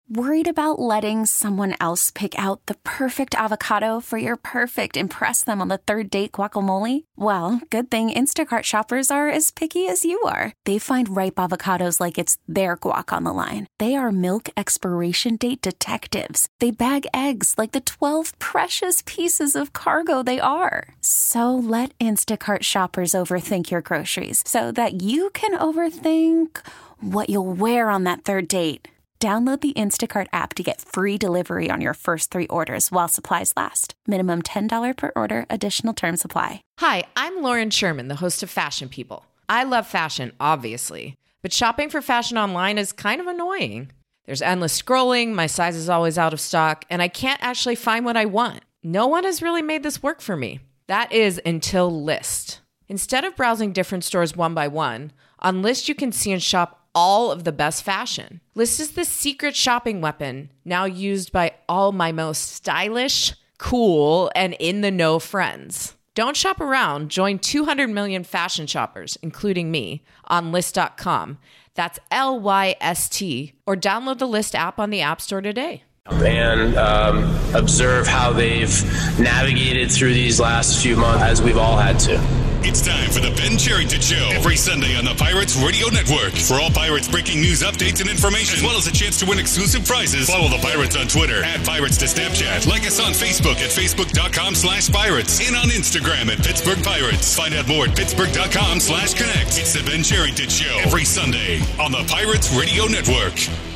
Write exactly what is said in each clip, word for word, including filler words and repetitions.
Worried about letting someone else pick out the perfect avocado for your perfect impress them on the third date guacamole? Well, good thing Instacart shoppers are as picky as you are. They find ripe avocados like it's their guac on the line. They are milk expiration date detectives. They bag eggs like the twelve precious pieces of cargo they are. So let Instacart shoppers overthink your groceries so that you can overthink what you'll wear on that third date. Download the Instacart app to get free delivery on your first three orders while supplies last. Minimum ten dollars per order. Additional terms apply. Hi, I'm Lauren Sherman, the host of Fashion People. I love fashion, obviously, but shopping for fashion online is kind of annoying. There's endless scrolling, my size is always out of stock, and I can't actually find what I want. No one has really made this work for me. That is until Lyst. Instead of browsing different stores one by one, on Lyst you can see and shop all of the best fashion. Lyst is the secret shopping weapon now used by all my most stylish, cool, and in-the-know friends. Don't shop around. Join two hundred million fashion shoppers, including me, on Lyst dot com. That's L Y S T. Or download the Lyst app on the App Store today. And um, observe how they've navigated through these last few months, as we've all had to. It's time for the Ben Cherington Show every Sunday on the Pirates Radio Network. For all Pirates breaking news, updates, and information, as well as a chance to win exclusive prizes, follow the Pirates on Twitter at Pirates to Snapchat. Like us on Facebook at Facebook.com slash Pirates and on Instagram at Pittsburgh Pirates. Find out more at Pittsburgh.com slash Connect. It's the Ben Cherington Show every Sunday on the Pirates Radio Network.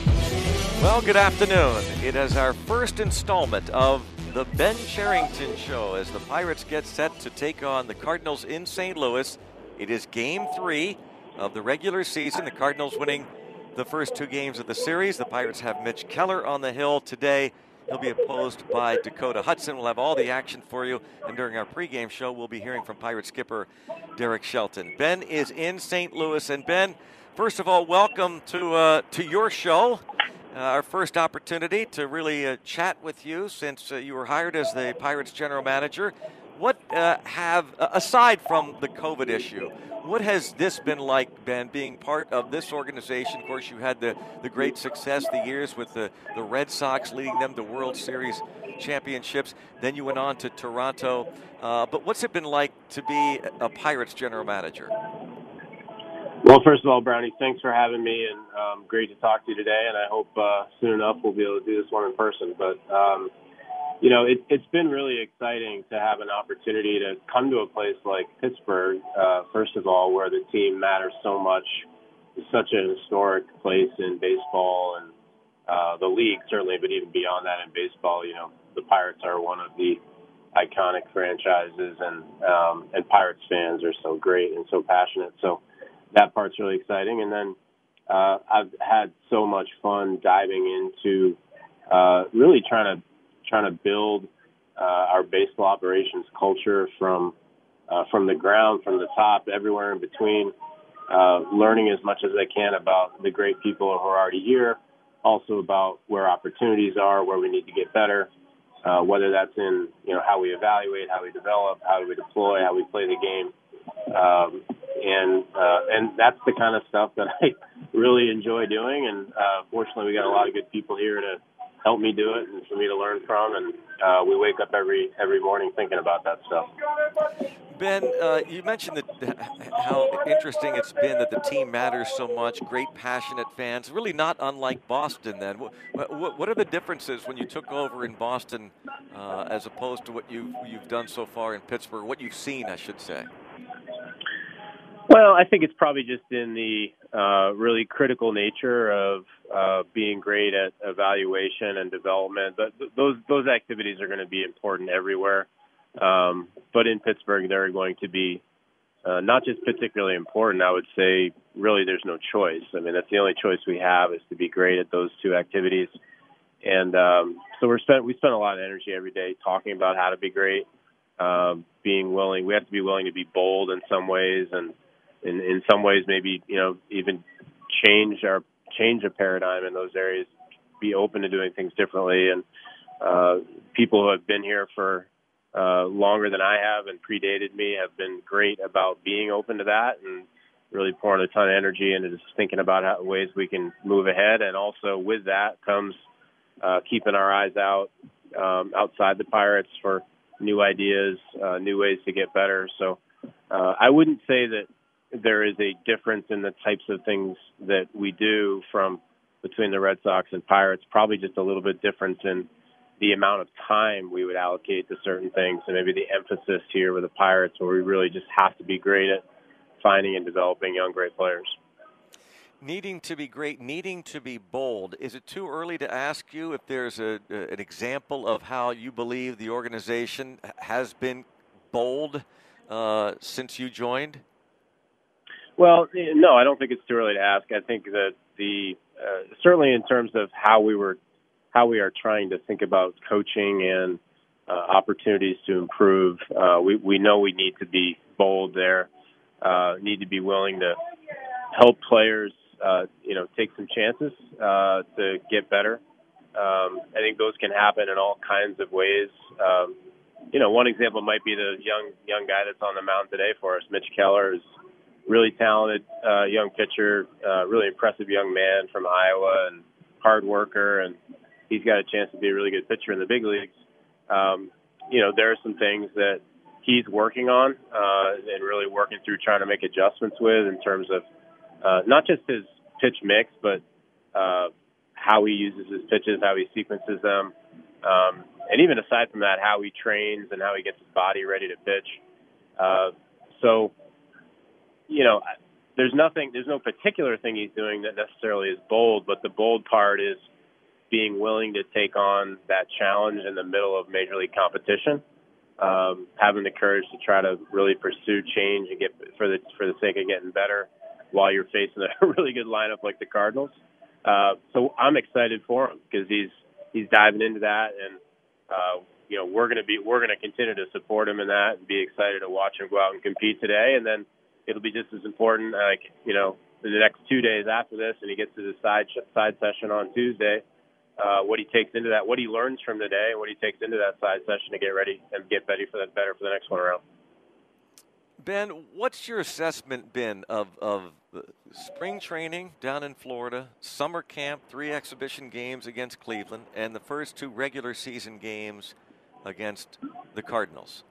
Well, good afternoon. It is our first installment of the Ben Cherington Show as the Pirates get set to take on the Cardinals in Saint Louis. It is game three of the regular season. The Cardinals winning the first two games of the series. The Pirates have Mitch Keller on the hill today. He'll be opposed by Dakota Hudson. We'll have all the action for you. And during our pregame show, we'll be hearing from Pirate skipper Derek Shelton. Ben is in Saint Louis. And Ben, first of all, welcome to uh, to your show. Uh, our first opportunity to really uh, chat with you since uh, you were hired as the Pirates general manager. What uh, have, uh, aside from the COVID issue, what has this been like, Ben, being part of this organization? Of course, you had the, the great success, the years with the, the Red Sox, leading them to World Series championships. Then you went on to Toronto. Uh, but what's it been like to be a Pirates general manager? Well, first of all, Brownie, thanks for having me, and um, great to talk to you today. And I hope uh, soon enough we'll be able to do this one in person. But, um, you know, it, it's been really exciting to have an opportunity to come to a place like Pittsburgh, uh, first of all, where the team matters so much. It's such an historic place in baseball and uh, the league, certainly, but even beyond that in baseball, you know, the Pirates are one of the iconic franchises, and um, and Pirates fans are so great and so passionate. So that part's really exciting. And then uh, I've had so much fun diving into uh, really trying to trying to build uh, our baseball operations culture from uh, from the ground, from the top, everywhere in between, uh, learning as much as I can about the great people who are already here, also about where opportunities are, where we need to get better, uh, whether that's in, you know, how we evaluate, how we develop, how we deploy, how we play the game. Um, and uh, and that's the kind of stuff that I really enjoy doing. And uh, fortunately, we got a lot of good people here to help me do it and for me to learn from. And uh, we wake up every every morning thinking about that stuff. Ben, uh, you mentioned that how interesting it's been that the team matters so much, great, passionate fans, really not unlike Boston then. What, what are the differences when you took over in Boston uh, as opposed to what you've, you've done so far in Pittsburgh, what you've seen, I should say? Well, I think it's probably just in the uh, really critical nature of uh, being great at evaluation and development. But th- those those activities are going to be important everywhere. Um, but in Pittsburgh, they're going to be uh, not just particularly important. I would say really there's no choice. I mean, that's the only choice we have, is to be great at those two activities. And um, so we're spent we spend a lot of energy every day talking about how to be great, uh, being willing. We have to be willing to be bold in some ways, and in, in some ways maybe, you know, even change our change a paradigm in those areas, be open to doing things differently. And uh, people who have been here for uh, longer than I have and predated me have been great about being open to that and really pouring a ton of energy into just thinking about how, ways we can move ahead. And also with that comes uh, keeping our eyes out um, outside the Pirates for new ideas, uh, new ways to get better. So uh, I wouldn't say that there is a difference in the types of things that we do from between the Red Sox and Pirates, probably just a little bit difference in the amount of time we would allocate to certain things, and maybe the emphasis here with the Pirates, where we really just have to be great at finding and developing young, great players. Needing to be great, needing to be bold. Is it too early to ask you if there's a, a, an example of how you believe the organization has been bold uh, since you joined? Well, no, I don't think it's too early to ask. I think that the uh, certainly in terms of how we were, how we are trying to think about coaching and uh, opportunities to improve, uh, we we know we need to be bold there. Uh, need to be willing to help players, uh, you know, take some chances uh, to get better. Um, I think those can happen in all kinds of ways. Um, you know, one example might be the young young guy that's on the mound today for us, Mitch Keller, is really talented uh, young pitcher, uh, really impressive young man from Iowa and hard worker, and he's got a chance to be a really good pitcher in the big leagues. Um, you know, there are some things that he's working on uh, and really working through trying to make adjustments with in terms of uh, not just his pitch mix, but uh, how he uses his pitches, how he sequences them, um, and even aside from that, how he trains and how he gets his body ready to pitch. Uh, so, you know, there's nothing, there's no particular thing he's doing that necessarily is bold, but the bold part is being willing to take on that challenge in the middle of major league competition, um, having the courage to try to really pursue change and get for the for the sake of getting better while you're facing a really good lineup like the Cardinals. Uh, so I'm excited for him because he's he's diving into that, and uh, you know we're going to be we're going to continue to support him in that and be excited to watch him go out and compete today, and then it'll be just as important, like, you know, in the next two days after this, and he gets to the side side session on Tuesday, uh, what he takes into that, what he learns from today, and what he takes into that side session to get ready and get ready for that better for the next one around. Ben, what's your assessment been of of spring training down in Florida, summer camp, three exhibition games against Cleveland, and the first two regular season games against the Cardinals?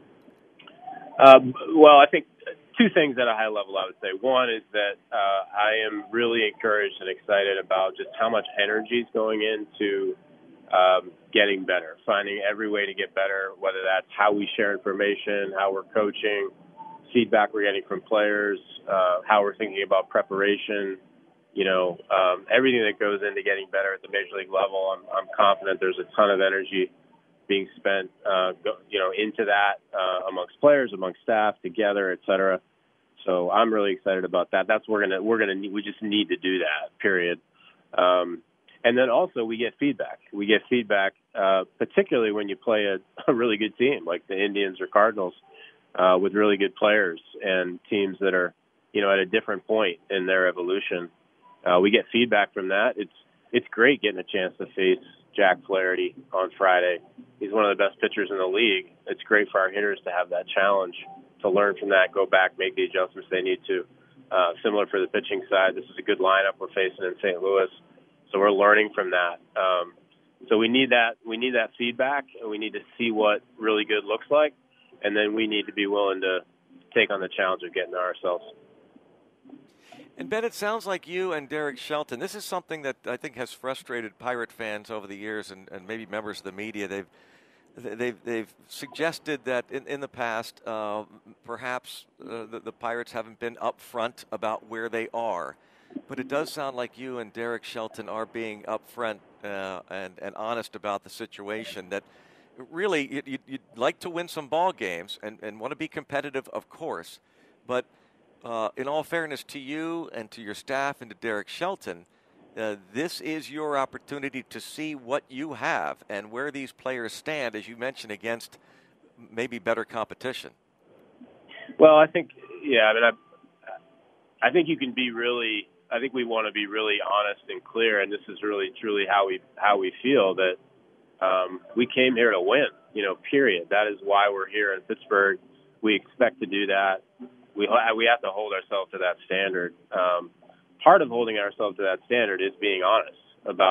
Um, well, I think two things at a high level, I would say. One is that uh, I am really encouraged and excited about just how much energy is going into um, getting better, finding every way to get better, whether that's how we share information, how we're coaching, feedback we're getting from players, uh, how we're thinking about preparation, you know, um, everything that goes into getting better at the major league level. I'm, I'm confident there's a ton of energy being spent, uh, go, you know, into that uh, amongst players, amongst staff, together, et cetera. So I'm really excited about that. That's we're gonna we're gonna need, we just need to do that. Period. Um, and then also we get feedback. We get feedback, uh, particularly when you play a, a really good team like the Indians or Cardinals, uh, with really good players and teams that are, you know, at a different point in their evolution. Uh, we get feedback from that. It's it's great getting a chance to face Jack Flaherty on Friday. He's one of the best pitchers in the league. It's great for our hitters to have that challenge, to learn from that, go back, make the adjustments they need to. Uh, similar for the pitching side, this is a good lineup we're facing in Saint Louis, so we're learning from that. Um, so we need that. We need that feedback, and we need to see what really good looks like, and then we need to be willing to take on the challenge of getting there ourselves. And Ben, it sounds like you and Derek Shelton, this is something that I think has frustrated Pirate fans over the years, and, and maybe members of the media. They've they've they've suggested that in, in the past, uh, perhaps uh, the, the Pirates haven't been upfront about where they are. But it does sound like you and Derek Shelton are being upfront uh, and and honest about the situation. That really you, you'd like to win some ball games and, and want to be competitive, of course, but Uh, in all fairness to you and to your staff and to Derek Shelton, uh, this is your opportunity to see what you have and where these players stand, as you mentioned, against maybe better competition. Well, I think, yeah, I mean, I, I think you can be really, I think we want to be really honest and clear, and this is really, truly how we how we feel, that um, we came here to win, you know, period. That is why we're here in Pittsburgh. We expect to do that. We we have to hold ourselves to that standard. Um, part of holding ourselves to that standard is being honest about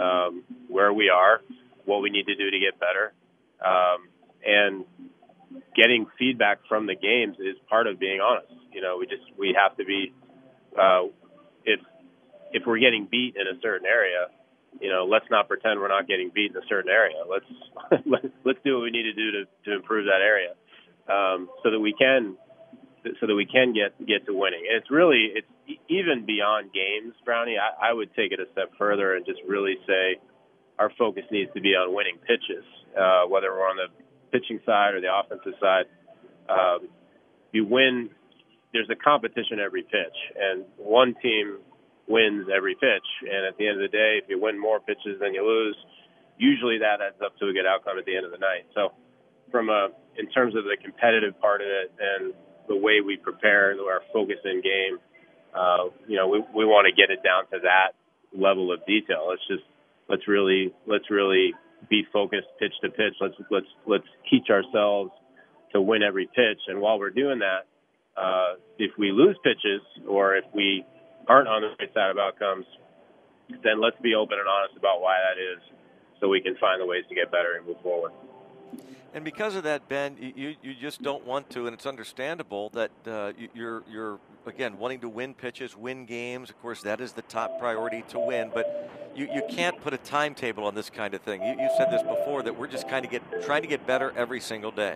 um, where we are, what we need to do to get better. Um, and getting feedback from the games is part of being honest. You know, we just, we have to be, uh, if, if we're getting beat in a certain area, you know, let's not pretend we're not getting beat in a certain area. Let's, let's do what we need to do to, to improve that area. Um, so that we can, so that we can get, get to winning. And it's really, it's even beyond games, Brownie. I, I would take it a step further and just really say our focus needs to be on winning pitches, uh, whether we're on the pitching side or the offensive side. Um, you win, there's a competition every pitch, and one team wins every pitch. And at the end of the day, if you win more pitches than you lose, usually that adds up to a good outcome at the end of the night. So from a, in terms of the competitive part of it and the way we prepare, our focus in game, uh, you know, we, we want to get it down to that level of detail. Let's just, let's really, let's really be focused pitch to pitch. Let's, let's, let's teach ourselves to win every pitch. And while we're doing that, uh, if we lose pitches or if we aren't on the right side of outcomes, then let's be open and honest about why that is so we can find the ways to get better and move forward. And because of that, Ben, you, you just don't want to, and it's understandable that uh, you're, you're, again, wanting to win pitches, win games. Of course, that is the top priority to win, but you, you can't put a timetable on this kind of thing. You, you said this before, that we're just kind of get, trying to get better every single day.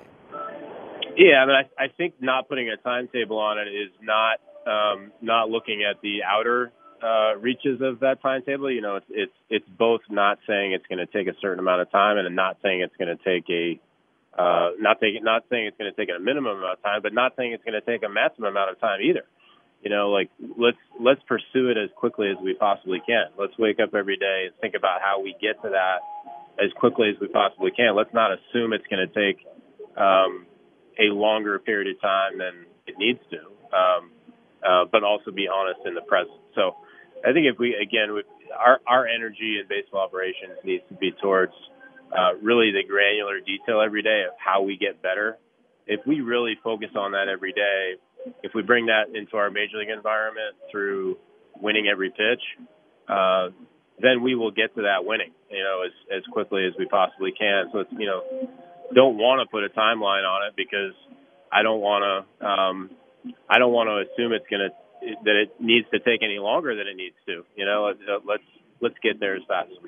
Yeah, I mean, I, I think not putting a timetable on it is not um, not looking at the outer uh, reaches of that timetable. You know, it's it's it's both not saying it's going to take a certain amount of time and not saying it's going to take a uh, not taking not saying it's going to take a minimum amount of time, but not saying it's going to take a maximum amount of time either. You know, like let's let's pursue it as quickly as we possibly can. Let's wake up every day and think about how we get to that as quickly as we possibly can. Let's not assume it's going to take um, a longer period of time than it needs to, um, uh, but also be honest in the present. So I think if we, again, we, our, our energy in baseball operations needs to be towards uh, really the granular detail every day of how we get better. If we really focus on that every day, if we bring that into our major league environment through winning every pitch, uh, then we will get to that winning, you know, as, as quickly as we possibly can. So it's, you know, don't want to put a timeline on it because I don't want to, um, I don't want to assume it's going to, that it needs to take any longer than it needs to, you know, let's, let's get there as fast as we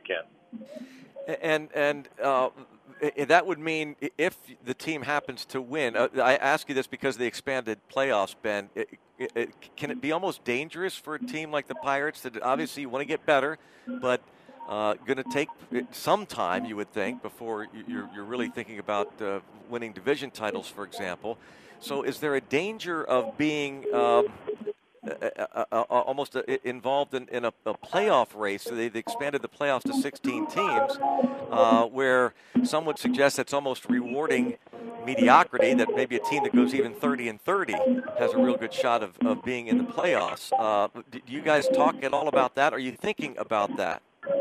can. And, and, uh, that would mean if the team happens to win, uh, I ask you this because of the expanded playoffs, Ben, it, it, it, can it be almost dangerous for a team like the Pirates that obviously you want to get better, but uh, going to take some time, you would think, before you're, you're really thinking about uh, winning division titles, for example. So is there a danger of being um, Uh, uh, uh, almost uh, involved in, in a, a playoff race? So they've expanded the playoffs to sixteen teams, uh, where some would suggest it's almost rewarding mediocrity, that maybe a team that goes even thirty and thirty has a real good shot of, of being in the playoffs. Uh, do you guys talk at all about that? Are you thinking about that?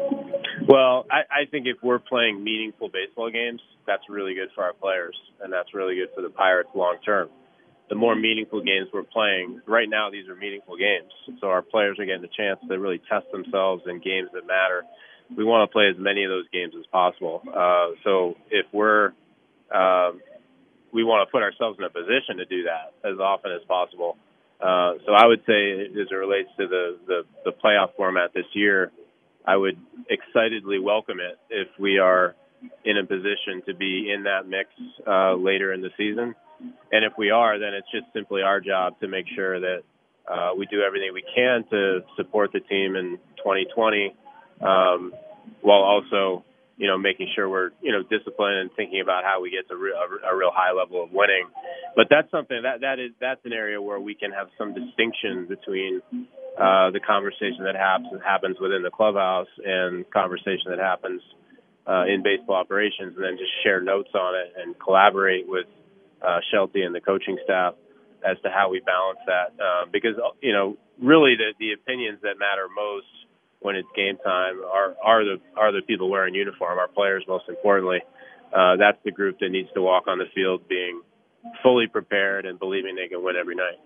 Well, I, I think if we're playing meaningful baseball games, that's really good for our players, and that's really good for the Pirates long term. The more meaningful games we're playing, right now these are meaningful games, so our players are getting the chance to really test themselves in games that matter. We want to play as many of those games as possible. Uh, so if we're, um, we want to put ourselves in a position to do that as often as possible. Uh, so I would say, as it relates to the, the, the playoff format this year, I would excitedly welcome it if we are in a position to be in that mix uh, later in the season. And if we are, then it's just simply our job to make sure that uh, we do everything we can to support the team in twenty twenty, um, while also, you know, making sure we're, you know, disciplined and thinking about how we get to re- a, a real high level of winning. But that's something that that is that's an area where we can have some distinction between uh, the conversation that happens happens within the clubhouse and conversation that happens uh, in baseball operations, and then just share notes on it and collaborate with Uh, Shelty and the coaching staff as to how we balance that, uh, because you know really the, the opinions that matter most when it's game time are are the are the people wearing uniform, our players most importantly. Uh, that's the group that needs to walk on the field being fully prepared and believing they can win every night.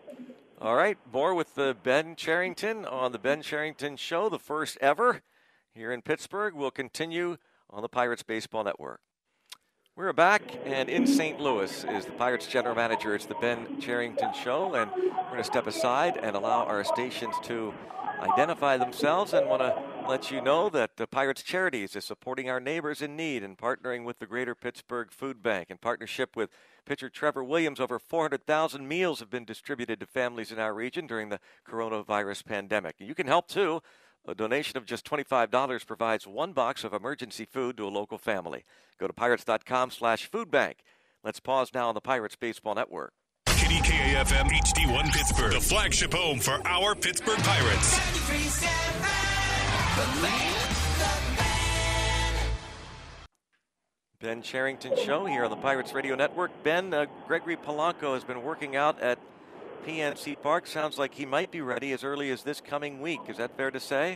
All right, more with the Ben Cherington on the Ben Cherington Show, the first ever. here in Pittsburgh will continue on the Pirates Baseball Network. We're back, and in Saint Louis is the Pirates general manager. It's the Ben Cherington Show, and we're going to step aside and allow our stations to identify themselves, and want to let you know that the Pirates Charities is supporting our neighbors in need and partnering with the Greater Pittsburgh Food Bank. In partnership with pitcher Trevor Williams, over four hundred thousand meals have been distributed to families in our region during the coronavirus pandemic. You can help, too. A donation of just twenty-five dollars provides one box of emergency food to a local family. Go to pirates.com slash food bank. Let's pause now on the Pirates Baseball Network. K D K A F M H D one Pittsburgh, the flagship home for our Pittsburgh Pirates. Ben Cherington Show here on the Pirates Radio Network. Ben, uh, Gregory Polanco has been working out at P N C Park. Sounds like he might be ready as early as this coming week. Is that fair to say?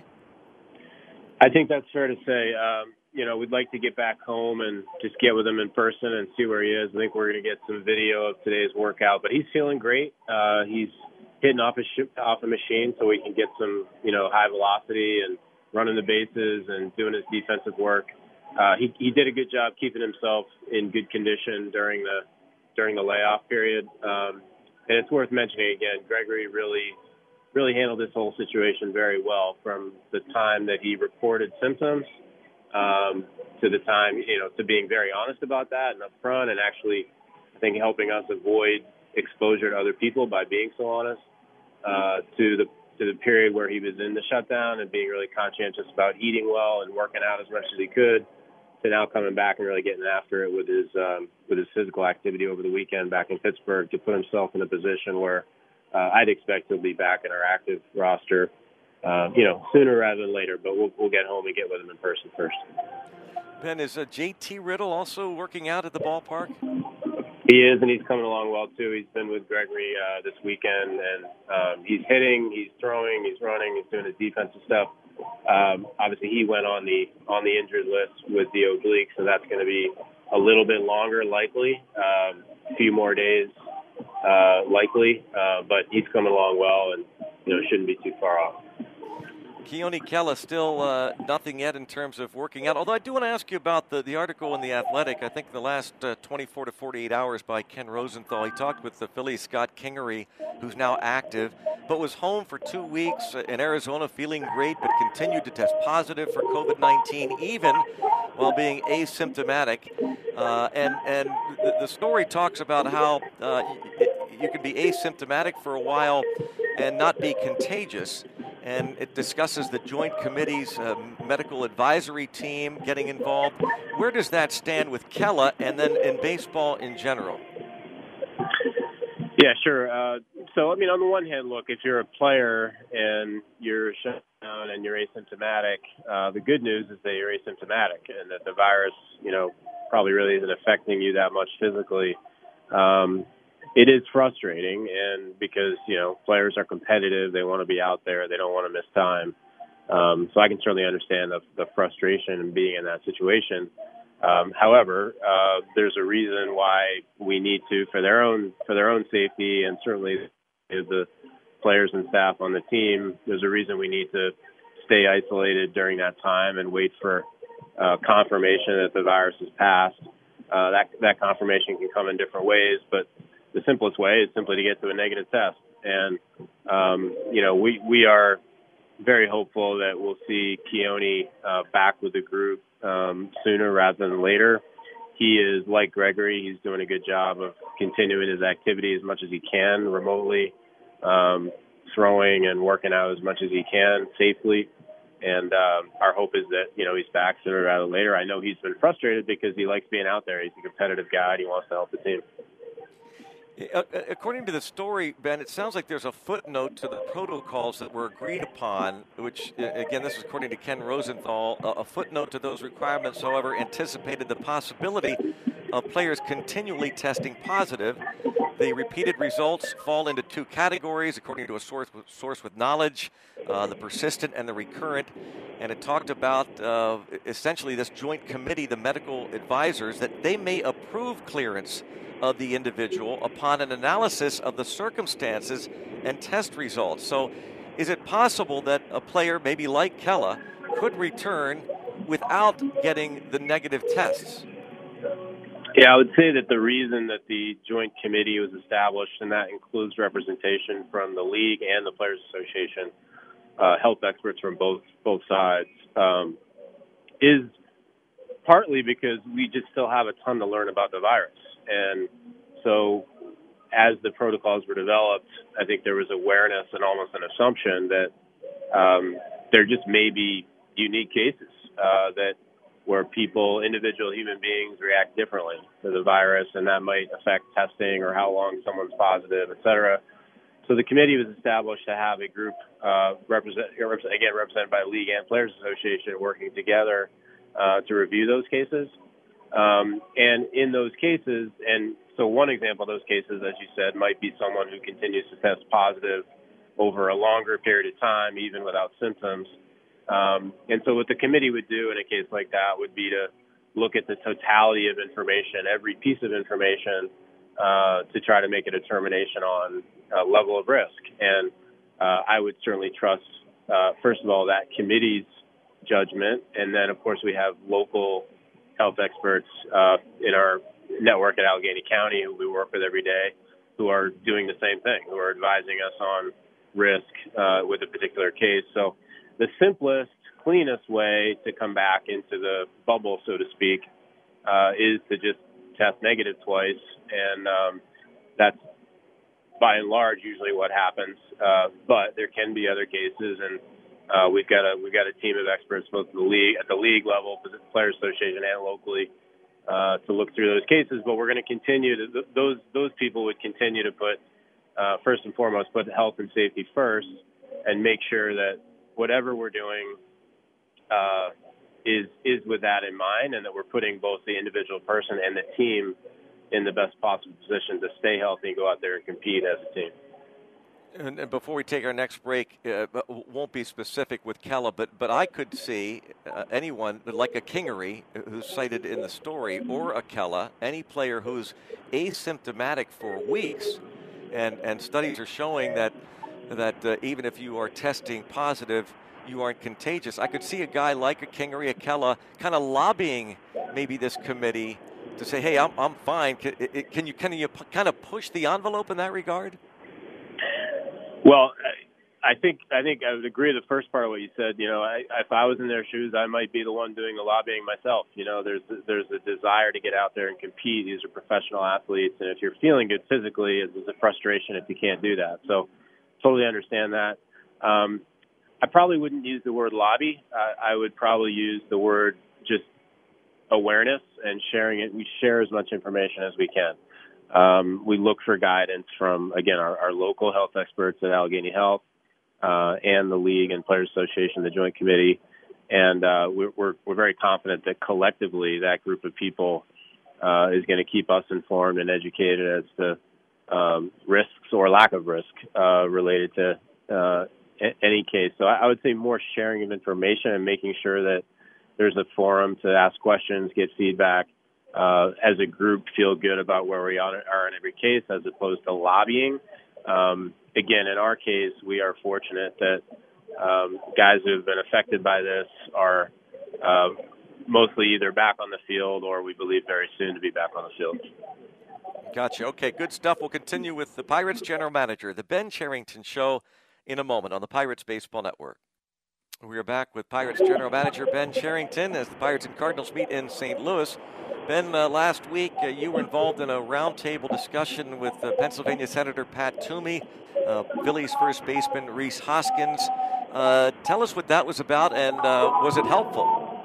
I think that's fair to say. Um, you know, we'd like to get back home and just get with him in person and see where he is. I think we're going to get some video of today's workout, but he's feeling great. Uh, he's hitting off a sh- off a machine so we can get some, you know, high velocity and running the bases and doing his defensive work. Uh, he he did a good job keeping himself in good condition during the during the layoff period. Um, And it's worth mentioning again, Gregory really, really handled this whole situation very well from the time that he reported symptoms um, to the time, you know, to being very honest about that and upfront, and actually, I think, helping us avoid exposure to other people by being so honest. Uh, to the to the period where he was in the shutdown and being really conscientious about eating well and working out as much as he could, to now coming back and really getting after it with his um, with his physical activity over the weekend back in Pittsburgh to put himself in a position where uh, I'd expect he'll be back in our active roster, uh, you know, sooner rather than later. But we'll we'll get home and get with him in person first. Ben, is uh, J T Riddle also working out at the ballpark? He is, and he's coming along well too. He's been with Gregory uh, this weekend, and um, he's hitting, he's throwing, he's running, he's doing his defensive stuff. Um, obviously, he went on the on the injured list with the oblique, so that's going to be a little bit longer, likely, um, a few more days, uh, likely. Uh, but he's coming along well, and you know shouldn't be too far off. Keone Kela still uh, nothing yet in terms of working out. Although I do want to ask you about the, the article in The Athletic. I think in the last uh, twenty-four to forty-eight hours by Ken Rosenthal, he talked with the Phillies' Scott Kingery, who's now active, but was home for two weeks in Arizona feeling great, but continued to test positive for COVID nineteen, even while being asymptomatic. Uh, and and the, the story talks about how uh, you, you can be asymptomatic for a while and not be contagious. And it discusses the Joint Committee's uh, medical advisory team getting involved. Where does that stand with Kela and then in baseball in general? Yeah, sure. Uh, so, I mean, on the one hand, look, if you're a player and you're shut down and you're asymptomatic, uh, the good news is that you're asymptomatic and that the virus, you know, probably really isn't affecting you that much physically. Um, It is frustrating, and because, you know, players are competitive, they want to be out there, they don't want to miss time. Um, so I can certainly understand the, the frustration in being in that situation. Um, however, uh, there's a reason why we need to, for their own for their own safety, and certainly the players and staff on the team, there's a reason we need to stay isolated during that time and wait for uh, confirmation that the virus has passed. Uh, that that confirmation can come in different ways, but the simplest way is simply to get to a negative test. And, um, you know, we, we are very hopeful that we'll see Keone uh, back with the group um, sooner rather than later. He is, like Gregory, he's doing a good job of continuing his activity as much as he can remotely, um, throwing and working out as much as he can safely. And um, our hope is that, you know, he's back sooner rather than later. I know he's been frustrated because he likes being out there. He's a competitive guy and he wants to help the team. According to the story, Ben, it sounds like there's a footnote to the protocols that were agreed upon, which, again, this is according to Ken Rosenthal. A footnote to those requirements, however, anticipated the possibility of players continually testing positive. The repeated results fall into two categories, according to a source with, source with knowledge, uh, the persistent and the recurrent. And it talked about uh, essentially this joint committee, the medical advisors, that they may approve clearance of the individual upon an analysis of the circumstances and test results. So is it possible that a player maybe like Kela could return without getting the negative tests? Yeah, I would say that the reason that the joint committee was established, and that includes representation from the league and the Players Association, uh, health experts from both both sides, um, is partly because we just still have a ton to learn about the virus. And so as the protocols were developed, I think there was awareness and almost an assumption that um, there just may be unique cases uh, that where people, individual human beings, react differently to the virus, and that might affect testing or how long someone's positive, et cetera. So the committee was established to have a group, uh, represent, again, represented by the League and Players Association, working together uh, to review those cases. Um, and in those cases, and so one example of those cases, as you said, might be someone who continues to test positive over a longer period of time, even without symptoms. Um, and so what the committee would do in a case like that would be to look at the totality of information, every piece of information, uh, to try to make a determination on uh, level of risk. And uh, I would certainly trust, uh, first of all, that committee's judgment. And then, of course, we have local health experts uh, in our network at Allegheny County who we work with every day who are doing the same thing, who are advising us on risk uh, with a particular case. So the simplest, cleanest way to come back into the bubble, so to speak, uh, is to just test negative twice. And um, that's, by and large, usually what happens. Uh, but there can be other cases, and uh, we've got a we've got a team of experts both in the league, at the league level, Players Association, and locally uh, to look through those cases. But we're going to continue to those those people would continue to put uh, first and foremost put health and safety first, and make sure that whatever we're doing uh, is is with that in mind, and that we're putting both the individual person and the team in the best possible position to stay healthy and go out there and compete as a team. And, and before we take our next break, uh, won't be specific with Kela, but but I could see uh, anyone like a Kingery who's cited in the story, or a Kela, any player who's asymptomatic for weeks, and and studies are showing that that uh, even if you are testing positive, you aren't contagious. I could see a guy like a Kingery, a Kela, kind of lobbying maybe this committee to say, "Hey, I'm I'm fine." Can, it, can you can you kind of push the envelope in that regard? Well, I think I think I would agree with the first part of what you said. You know, I, if I was in their shoes, I might be the one doing the lobbying myself. You know, there's there's a desire to get out there and compete. These are professional athletes, and if you're feeling good physically, there's a frustration if you can't do that. So, totally understand that. Um, I probably wouldn't use the word lobby. I, I would probably use the word just awareness and sharing it. We share as much information as we can. Um, we look for guidance from, again, our, our local health experts at Allegheny Health uh, and the League and Players Association, the Joint Committee. And uh, we're, we're, we're very confident that collectively that group of people uh, is going to keep us informed and educated as to um, risks or lack of risk uh, related to uh, a- any case. So I, I would say more sharing of information and making sure that there's a forum to ask questions, get feedback, uh, as a group feel good about where we are in every case as opposed to lobbying. Um, again, in our case, we are fortunate that um, guys who have been affected by this are uh, mostly either back on the field or we believe very soon to be back on the field. Gotcha. Okay, good stuff. We'll continue with the Pirates general manager, the Ben Cherington Show, in a moment on the Pirates Baseball Network. We are back with Pirates general manager Ben Cherington as the Pirates and Cardinals meet in Saint Louis. Ben, uh, last week uh, you were involved in a roundtable discussion with uh, Pennsylvania Senator Pat Toomey, uh, Phillies first baseman Rhys Hoskins. Uh, tell us what that was about, and uh, was it helpful?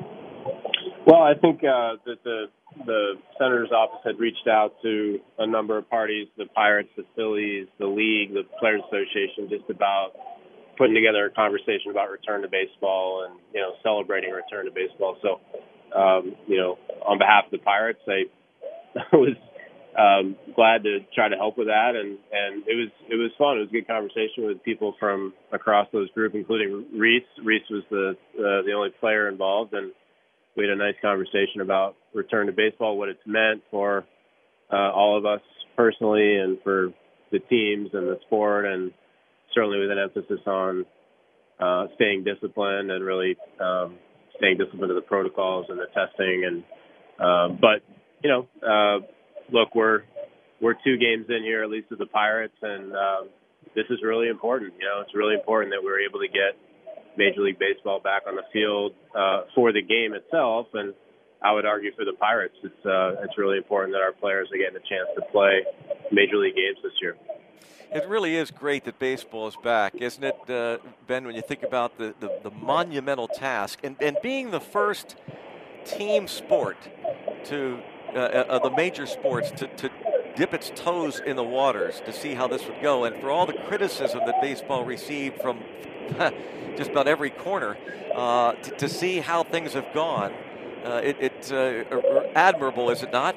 Well, I think uh, that the the senator's office had reached out to a number of parties, the Pirates, the Phillies, the League, the Players Association, just about putting together a conversation about return to baseball and, you know, celebrating return to baseball. So, um, you know, on behalf of the Pirates, I was um, glad to try to help with that. And, and it was it was fun. It was a good conversation with people from across those groups, including Rhys. Rhys was the uh, the only player involved. And we had a nice conversation about return to baseball, what it's meant for uh, all of us personally and for the teams and the sport. And certainly with an emphasis on uh, staying disciplined and really um, staying disciplined to the protocols and the testing. And uh, but you know, uh, look, we're we're two games in here, at least with the Pirates, and um, this is really important. You know, it's really important that we're able to get Major League Baseball back on the field uh, for the game itself. And I would argue for the Pirates, it's uh, it's really important that our players are getting a chance to play Major League games this year. It really is great that baseball is back, isn't it, uh, Ben, when you think about the, the, the monumental task and, and being the first team sport to uh, uh, the major sports to, to dip its toes in the waters to see how this would go. And for all the criticism that baseball received from just about every corner, uh, to, to see how things have gone, uh, it, it's uh, admirable, is it not?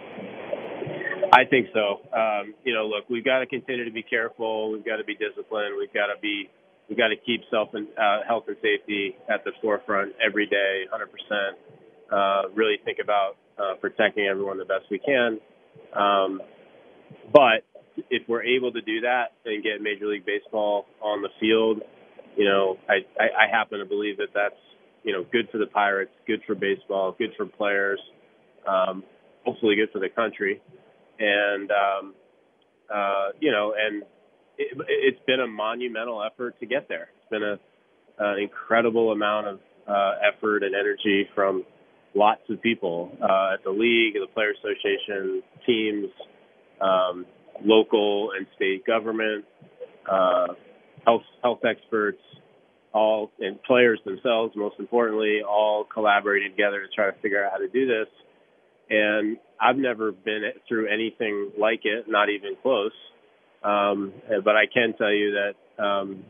I think so. Um, you know, look, we've got to continue to be careful. We've got to be disciplined. We've got to be, we've got to keep self and uh, health and safety at the forefront every day, one hundred percent. Uh, really think about uh, protecting everyone the best we can. Um, but if we're able to do that and get Major League Baseball on the field, you know, I, I, I happen to believe that that's, you know, good for the Pirates, good for baseball, good for players, um, hopefully good for the country. And, um, uh, you know, and it, it's been a monumental effort to get there. It's been a, an incredible amount of uh, effort and energy from lots of people uh, at the league, the Players Association, teams, um, local and state government, uh, health health experts, all and players themselves, most importantly, all collaborating together to try to figure out how to do this. And I've never been through anything like it, not even close. Um, but I can tell you that um,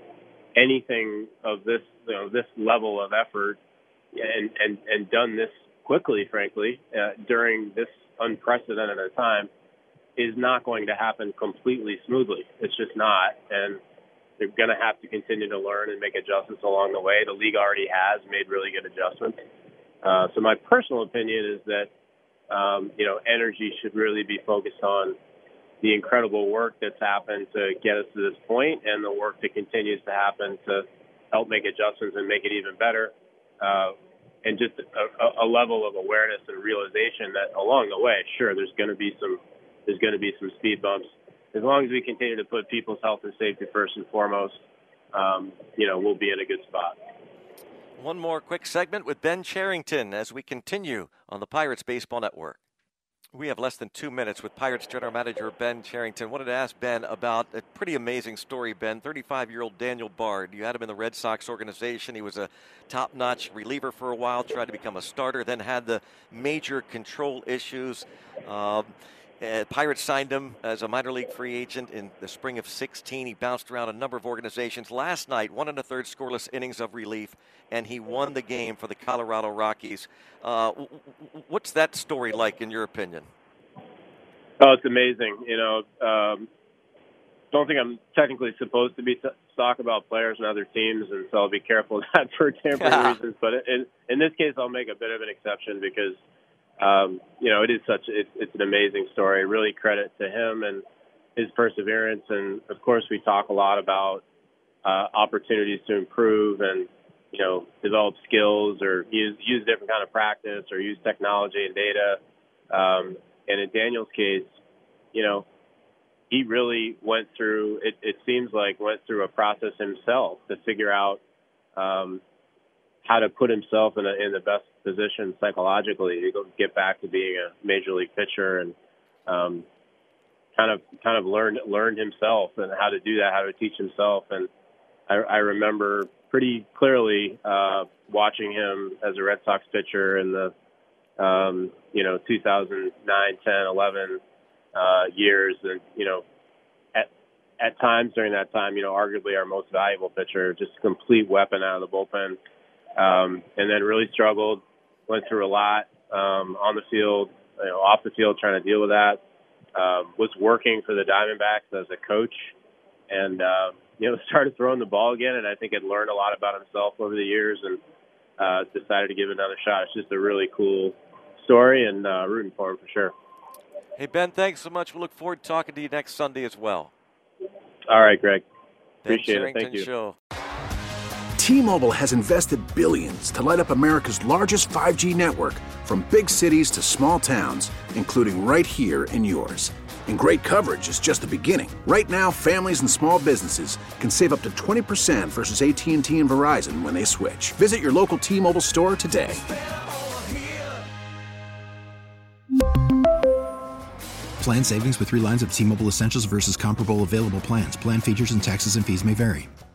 anything of this, you know, this level of effort, and, and, and done this quickly, frankly, uh, during this unprecedented time, is not going to happen completely smoothly. It's just not. And they're going to have to continue to learn and make adjustments along the way. The league already has made really good adjustments. Uh, so my personal opinion is that, um, you know, energy should really be focused on the incredible work that's happened to get us to this point and the work that continues to happen to help make adjustments and make it even better. Uh, and just a, a level of awareness and realization that along the way, sure, there's going to be some, there's going to be some speed bumps. As long as we continue to put people's health and safety first and foremost, um, you know, we'll be in a good spot. One more quick segment with Ben Cherington as we continue on the Pirates Baseball Network. We have less than two minutes with Pirates General Manager Ben Cherington. Wanted to ask Ben about a pretty amazing story, Ben. thirty-five-year-old Daniel Bard. You had him in the Red Sox organization. He was a top-notch reliever for a while, tried to become a starter, then had the major control issues. Um, Uh, Pirates signed him as a minor league free agent in the spring of sixteen. He bounced around a number of organizations. Last night, one and a third scoreless innings of relief, and he won the game for the Colorado Rockies. Uh, what's that story like, in your opinion? Oh, it's amazing. You know, um, don't think I'm technically supposed to be t- talk about players and other teams, and so I'll be careful of that for tampering reasons. But in, in this case, I'll make a bit of an exception because Um, you know, it is such, it's, it's an amazing story. Really credit to him and his perseverance. And of course, we talk a lot about uh, opportunities to improve and, you know, develop skills or use, use a different kind of practice or use technology and data. Um, and in Daniel's case, you know, he really went through, it, it seems like went through a process himself to figure out um, how to put himself in, a, in the best position psychologically to go get back to being a major league pitcher, and um, kind of kind of learned learned himself and how to do that, how to teach himself. And I, I remember pretty clearly uh, watching him as a Red Sox pitcher in the um, you know two thousand nine, ten, eleven uh, years, and you know at at times during that time, you know arguably our most valuable pitcher, just a complete weapon out of the bullpen. Um, and then really struggled, went through a lot um, on the field, you know, off the field, trying to deal with that. Uh, was working for the Diamondbacks as a coach, and uh, you know started throwing the ball again. And I think had learned a lot about himself over the years, and uh, decided to give it another shot. It's just a really cool story, and uh, rooting for him for sure. Hey Ben, thanks so much. We look forward to talking to you next Sunday as well. All right, Greg. Appreciate Ben it. Thank Cherington you. Show. T-Mobile has invested billions to light up America's largest five G network, from big cities to small towns, including right here in yours. And great coverage is just the beginning. Right now, families and small businesses can save up to twenty percent versus A T and T and Verizon when they switch. Visit your local T-Mobile store today. Plan savings with three lines of T-Mobile Essentials versus comparable available plans. Plan features and taxes and fees may vary.